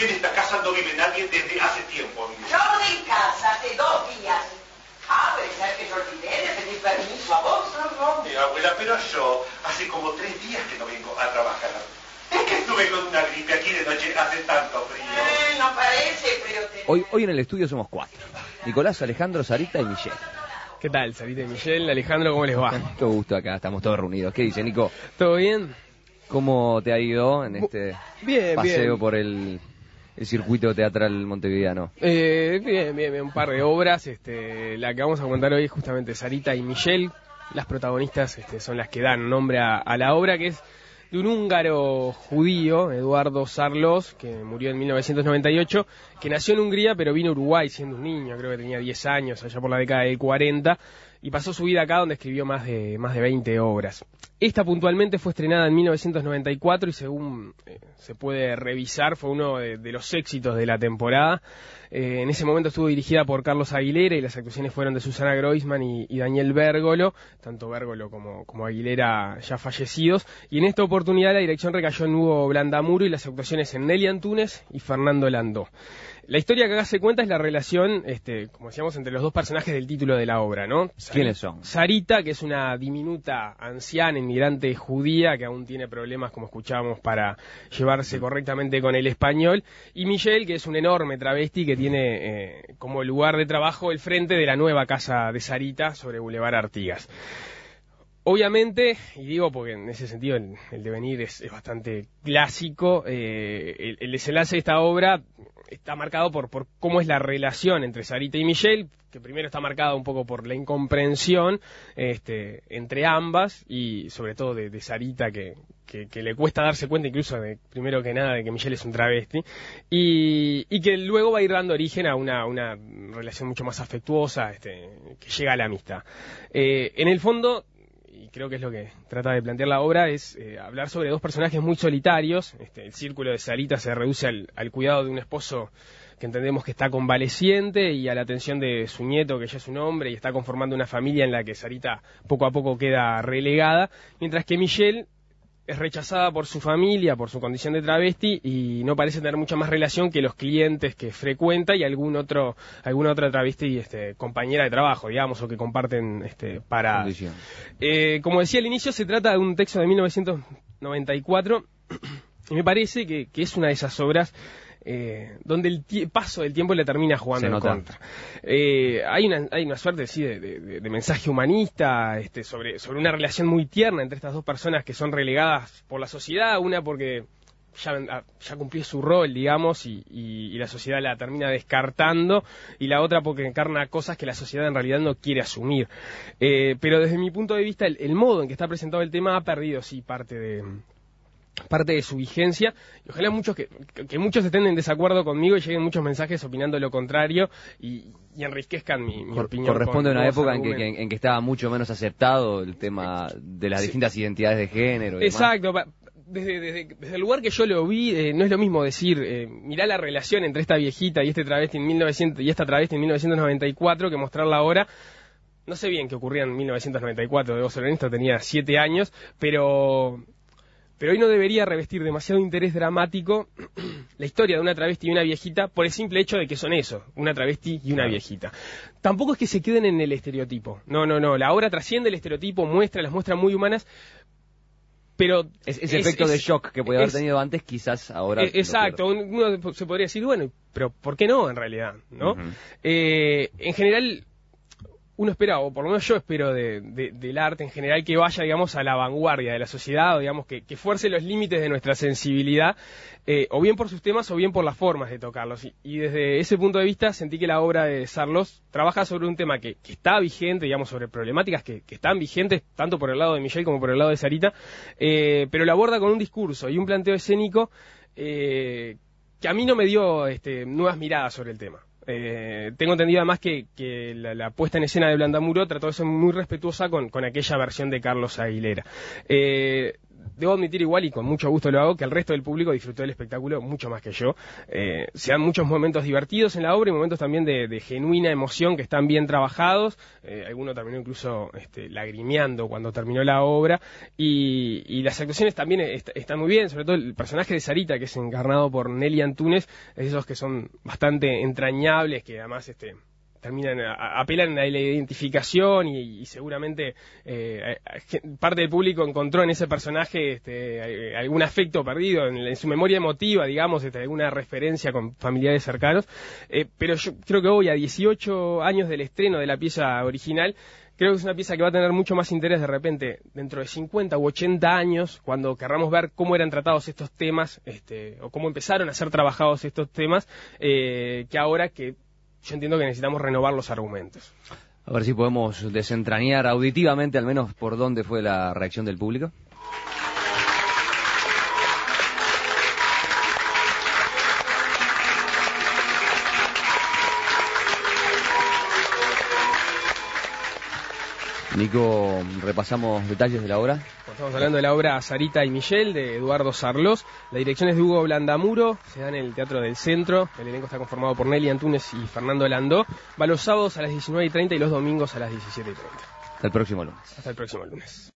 que en esta casa no vive nadie desde hace tiempo. Yo de casa hace 2 días. Ah, puede ser que yo olvidé de pedir permiso a vos, ¿no? Mi abuela, pero yo hace como 3 días que no vengo a trabajar. Es que estuve con una gripe aquí de noche, hace tanto frío. No parece, pero... Hoy en el estudio somos 4. Nicolás, Alejandro, Sarita y Michelle. ¿Qué tal, Sarita y Michelle? Alejandro, ¿cómo les va? Todo gusto acá, estamos todos reunidos. ¿Qué dice, Nico? ¿Todo bien? ¿Cómo te ha ido en este paseo por el circuito teatral montevideano? Bien, un par de obras. La que vamos a contar hoy es justamente Sarita y Michelle. Las protagonistas son las que dan nombre a la obra, que es de un húngaro judío, Eduardo Sarlos, que murió en 1998, que nació en Hungría pero vino a Uruguay siendo un niño, creo que tenía 10 años, allá por la década del 40, y pasó su vida acá donde escribió más de 20 obras. Esta puntualmente fue estrenada en 1994 y según se puede revisar fue uno de los éxitos de la temporada. En ese momento estuvo dirigida por Carlos Aguilera y las actuaciones fueron de Susana Groisman y Daniel Bérgolo, tanto Bérgolo como Aguilera ya fallecidos. Y en esta oportunidad la dirección recayó en Hugo Blandamuro y las actuaciones en Nelly Antunes y Fernando Landó. La historia que acá se cuenta es la relación, como decíamos, entre los dos personajes del título de la obra, ¿no? ¿Quiénes son? Sarita, que es una diminuta anciana, inmigrante judía, que aún tiene problemas, como escuchábamos, para llevarse correctamente con el español, y Michelle, que es un enorme travesti que tiene como lugar de trabajo el frente de la nueva casa de Sarita sobre Boulevard Artigas. Obviamente, y digo porque en ese sentido el devenir es bastante clásico, el desenlace de esta obra está marcado por cómo es la relación entre Sarita y Michelle, que primero está marcado un poco por la incomprensión entre ambas y sobre todo de Sarita que le cuesta darse cuenta incluso primero que nada de que Michelle es un travesti y que luego va a ir dando origen a una relación mucho más afectuosa que llega a la amistad. En el fondo, y creo que es lo que trata de plantear la obra, es hablar sobre dos personajes muy solitarios. El círculo de Sarita se reduce al cuidado de un esposo que entendemos que está convaleciente y a la atención de su nieto, que ya es un hombre y está conformando una familia en la que Sarita poco a poco queda relegada, mientras que Michelle es rechazada por su familia, por su condición de travesti, y no parece tener mucha más relación que los clientes que frecuenta y alguna otra travesti compañera de trabajo, digamos, o que comparten para... Como decía al inicio, se trata de un texto de 1994 y me parece que es una de esas obras donde el paso del tiempo le termina jugando en contra. Hay una suerte de mensaje humanista sobre una relación muy tierna entre estas dos personas que son relegadas por la sociedad, una porque ya cumplió su rol, digamos, y la sociedad la termina descartando, y la otra porque encarna cosas que la sociedad en realidad no quiere asumir. Pero desde mi punto de vista, el modo en que está presentado el tema ha perdido, sí, parte de su vigencia, y ojalá que muchos estén en desacuerdo conmigo y lleguen muchos mensajes opinando lo contrario y enriquezcan mi opinión. Corresponde a una época en que estaba mucho menos aceptado el tema de las distintas identidades de género. Exacto. Desde el lugar que yo lo vi, no es lo mismo decir, mirá la relación entre esta viejita y esta travesti en 1994 que mostrarla ahora. No sé bien qué ocurría en 1994, debo ser honesto, tenía 7 años, pero hoy no debería revestir demasiado interés dramático la historia de una travesti y una viejita por el simple hecho de que son eso, una travesti y una viejita. Tampoco es que se queden en el estereotipo. No. La obra trasciende el estereotipo, las muestra muy humanas, pero... Ese efecto de shock que podía haber tenido antes, quizás ahora... Exacto, uno se podría decir, bueno, pero ¿por qué no en realidad? ¿No? Uh-huh. En general... Uno espera, o por lo menos yo espero del arte en general, que vaya, digamos, a la vanguardia de la sociedad, o digamos, que fuerce los límites de nuestra sensibilidad, o bien por sus temas o bien por las formas de tocarlos. Y desde ese punto de vista sentí que la obra de Sarlos trabaja sobre un tema que está vigente, digamos, sobre problemáticas que están vigentes, tanto por el lado de Michelle como por el lado de Sarita, pero lo aborda con un discurso y un planteo escénico que a mí no me dio nuevas miradas sobre el tema. Tengo entendido además que la puesta en escena de Blandamuro trató de ser muy respetuosa con aquella versión de Carlos Aguilera. debo admitir igual, y con mucho gusto lo hago, que el resto del público disfrutó del espectáculo mucho más que yo. Se dan muchos momentos divertidos en la obra y momentos también de genuina emoción que están bien trabajados. Alguno terminó incluso lagrimeando cuando terminó la obra. Y las actuaciones también están muy bien, sobre todo el personaje de Sarita, que es encarnado por Nelly Antunes, es esos que son bastante entrañables, que además apelan a la identificación y seguramente parte del público encontró en ese personaje algún afecto perdido en su memoria emotiva, digamos, alguna referencia con familiares cercanos. Pero yo creo que hoy, a 18 años del estreno de la pieza original, creo que es una pieza que va a tener mucho más interés de repente dentro de 50 u 80 años, cuando querramos ver cómo eran tratados estos temas, o cómo empezaron a ser trabajados estos temas, que ahora que yo entiendo que necesitamos renovar los argumentos. A ver si podemos desentrañar auditivamente al menos por dónde fue la reacción del público. Nico, repasamos detalles de la obra. Estamos hablando de la obra Sarita y Michelle, de Eduardo Sarlós. La dirección es de Hugo Blandamuro, se da en el Teatro del Centro. El elenco está conformado por Nelly Antunes y Fernando Landó. Va los sábados a las 19:30 y los domingos a las 17:30. Hasta el próximo lunes. Hasta el próximo lunes.